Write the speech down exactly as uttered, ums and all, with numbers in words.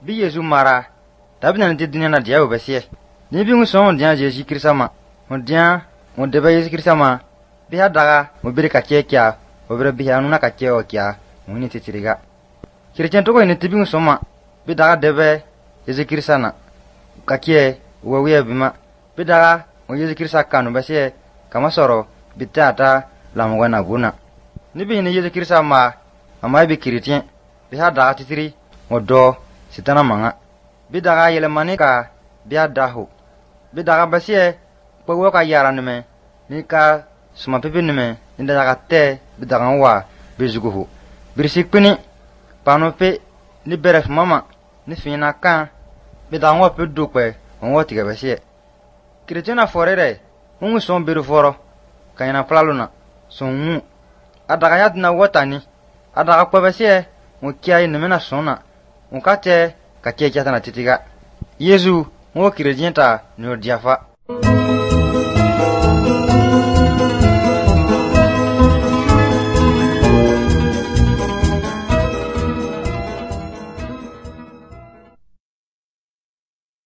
bi Yesu mara tabi nan tidina na dia obesie ni bi nguson dia Yesu Kristama on dia on debe Yesu Kristama bi hadaga mo bi ka kekya obre bi hanu na ka keo kya muni titiriga kirchen to ko ni tibi ngusoma bi daga debe Yesu Kristana ka kie wo wiye bima bi daga o Yesu Krista kanu besie kama soro bitata lamwana guna ni bi ni Yesu Kristama ama bi kiritien bi hadaga titiri odo sitana manga bi daga yele manika bi adahu bi daga besie po ka yara nime ni ka suma pepe nime ni daga te bi daga wa bi zuguhu birsikpini panope ni beref mama ni fina kan bi daga wa pe dukwe on woti ga besie kretiona forere ungu son biru foro kayina plaluna sonmu adaga yadna wotani adaga kwa besie mo kiai nimena sona on kate ka keke tana titiga Yesu mo kirejenta no diafa